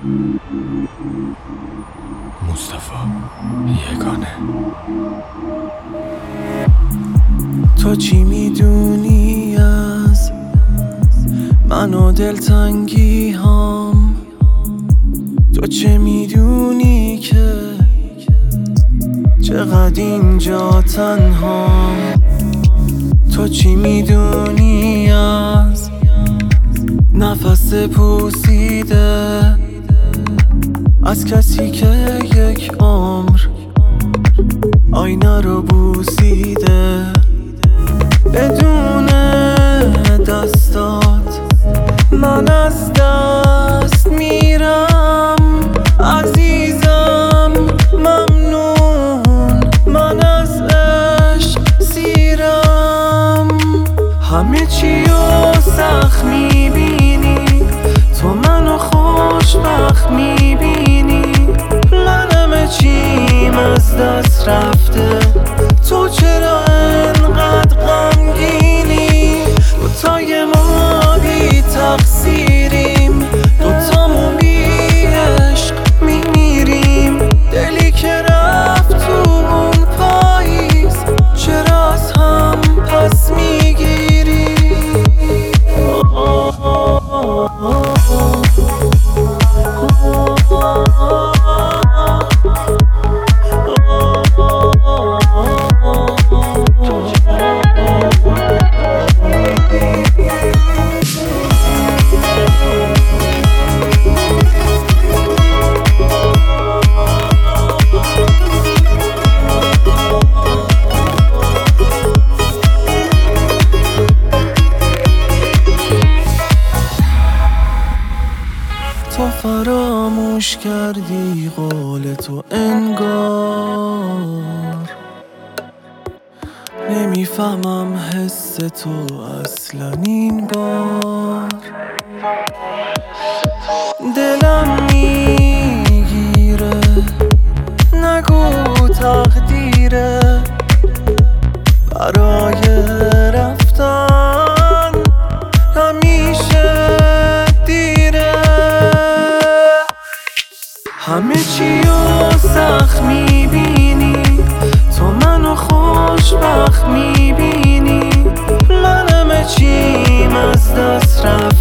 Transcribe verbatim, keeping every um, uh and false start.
مصطفی یگانه. تو چی میدونی از من و دلتنگی هام؟ تو چه میدونی که چقدر اینجا تنهام؟ تو چی میدونی از نفس پوسیده از کسی که یک عمر آینه رو بوسیده؟ بدون دستات من از دست میرم عزیزم، ممنون من از عشق سیرم. همه چی رو سخت میبینی، تو منو خوشبخت میبینی. من همه چیم از دست رفته، تو چرا انقدر غمگینی؟ دوتای ما بی تقصیریم، دوتامون بی عشق میمیریم. دلی که رفت تو اون پاییز، چرا از هم پس میگیری؟ تو فراموش کردی قول تو انگار، نمیفهمم حس تو اصلا این بار. دلم میگیره نگو تقدیره برای رفتن همیشه دیره. همه چی رو سخت میبینی، تو منو خوشبخت میبینی. من همه چیم از دست رفت،